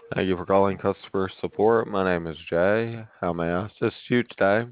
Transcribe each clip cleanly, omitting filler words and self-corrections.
Thank you for calling customer support. My name is Jay. How may I assist you today?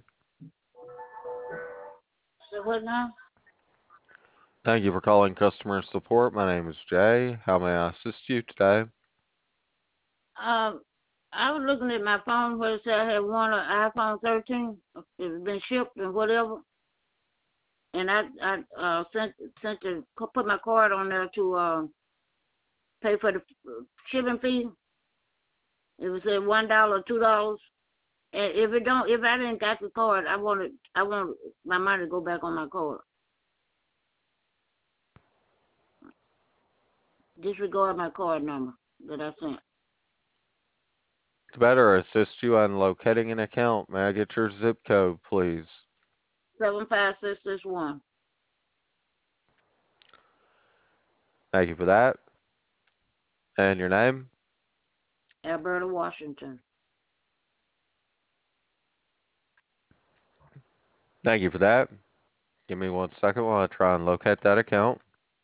So what now? Thank you for calling customer support. My name is Jay. How may I assist you today? Um, I was looking at my phone where it said I had won an iPhone 13. It's been shipped and whatever, and I sent put my card on there to pay for the shipping fee. It was at $1 or $2. And if I didn't got the card, I want my money to go back on my card. Disregard my card number that I sent. To better assist you on locating an account, may I get your zip code, please? 75661. Thank you for that. And your name? Alberta, Washington. Thank you for that. Give me 1 second while I try and locate that account.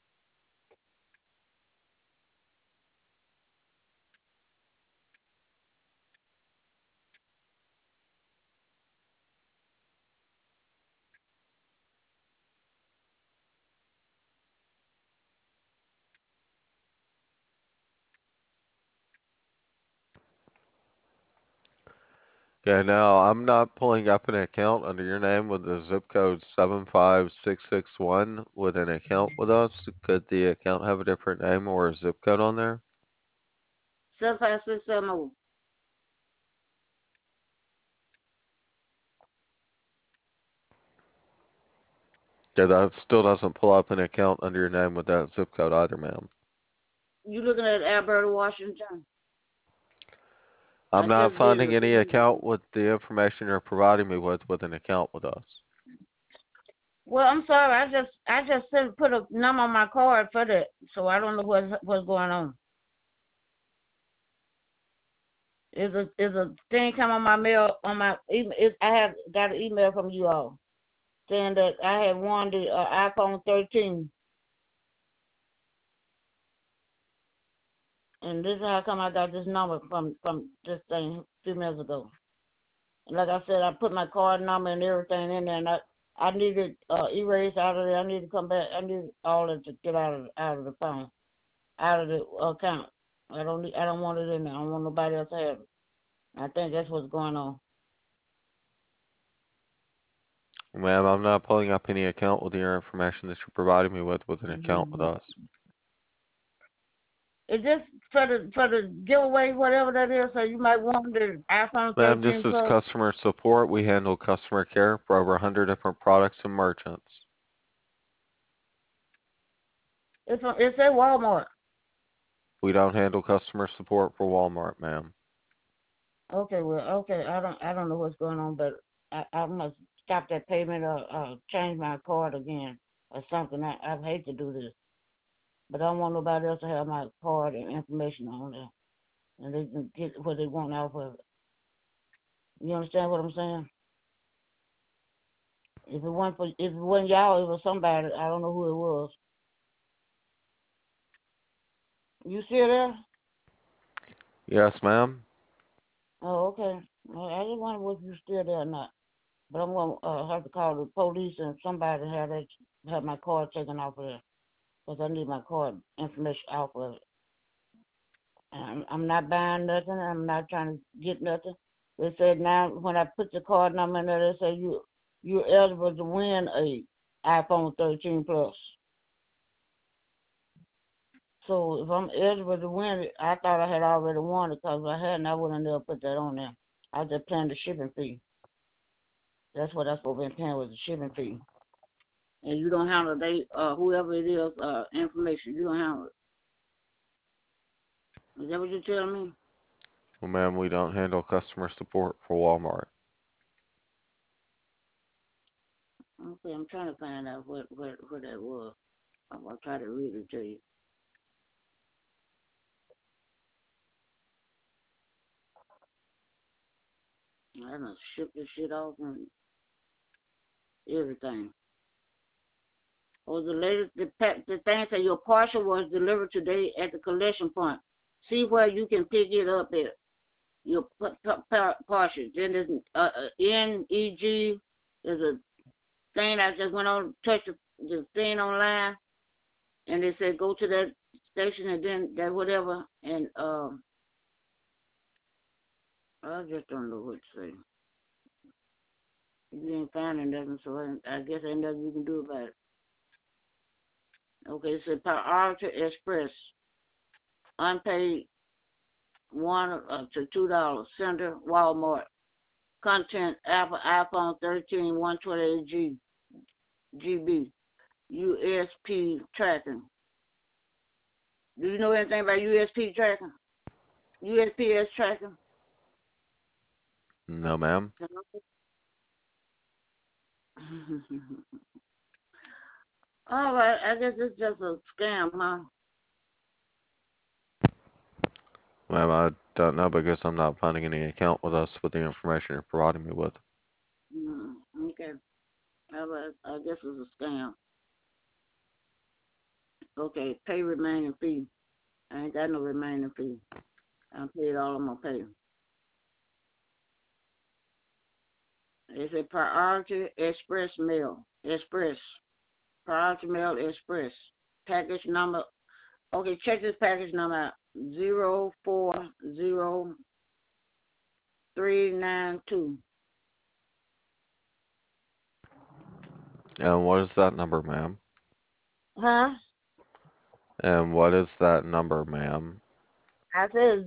Okay, now I'm not pulling up an account under your name with the zip code 75661 with an account with us. Could the account have a different name or a zip code on there? 75670. Yeah, that still doesn't pull up an account under your name with that zip code either, ma'am. You looking at Alberta, Washington? I'm I not just did finding it. any account with the information you're providing me with an account with us. Well, I'm sorry. I just said put a number on my card for that, so I don't know what's going on. Is a thing come on my mail on my email? I have got an email from you all saying that I had won the iPhone 13, and this is how come I got this number from this thing a few minutes ago. And like I said, I put my card number and everything in there, and I needed erase out of there. I need to come back. I need all that to get out of the phone, out of the account. I don't want it in there. I don't want nobody else to have it. I think that's what's going on. Ma'am, I'm not pulling up any account with your information that you're providing me with an account with Mm-hmm. us. It's just for the giveaway, whatever that is. So you might want the iPhone Ma'am, this 13 is Plus. customer support. We handle customer care for over 100 different products and merchants. It's at Walmart. We don't handle customer support for Walmart, ma'am. Okay, well, okay. I don't know what's going on, but I must stop that payment or change my card again or something. I hate to do this, but I don't want nobody else to have my card and information on there, and they can get what they want off of it. You understand what I'm saying? If it wasn't y'all, it was somebody. I don't know who it was. You still there? Yes, ma'am. Oh, okay. Well, I just wonder if you still there or not. But I'm gonna have to call the police and somebody to have my card taken off of there because I need my card information off of it. And I'm not buying nothing. I'm not trying to get nothing. They said now when I put the card number in there, they say you're eligible to win a iPhone 13 Plus. So if I'm eligible to win it, I thought I had already won it because if I hadn't, I wouldn't have never put that on there. I was just paying the shipping fee. That's what I supposed to be paying was the shipping fee. And you don't handle whoever it is information. You don't handle it. Is that what you're telling me? Well, ma'am, we don't handle customer support for Walmart. Okay, I'm trying to find out what that was. I'll try to read it to you. I done shipped this shit off and everything. Or the latest, the thing said your parcel was delivered today at the collection point. See where you can pick it up at. Your partial. Then there's NEG. There's a thing I just went on, touched the thing online, and they said go to that station and then that whatever, and I just don't know what to say. You ain't finding nothing, so I guess ain't nothing you can do about it. Okay, it said Priority Express, unpaid $1 to $2. Center Walmart. Content Apple iPhone 13 128 GB. USP tracking. Do you know anything about USP tracking? USPS tracking? No, ma'am. All right, I guess it's just a scam, huh? Ma'am, I don't know because I'm not finding any account with us with the information you're providing me with. Okay. All right, I guess it's a scam. Okay, pay remaining fee. I ain't got no remaining fee. I paid all I'm gonna pay. It's a Priority Express Mail. Express. Priority Mail Express. Package number. Okay, check this package number out. 040392. And what is that number, ma'am? Huh? And what is that number, ma'am? I said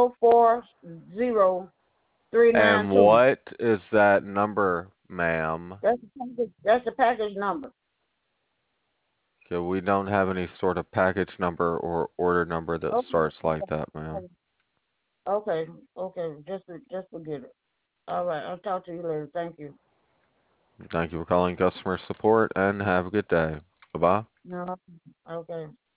040392. And what is that number, ma'am? That's the package number. Okay, we don't have any sort of package number or order number that Okay. starts like that, ma'am. Okay. Just forget it. All right. I'll talk to you later. Thank you. Thank you for calling customer support and have a good day. Bye-bye. No. Okay.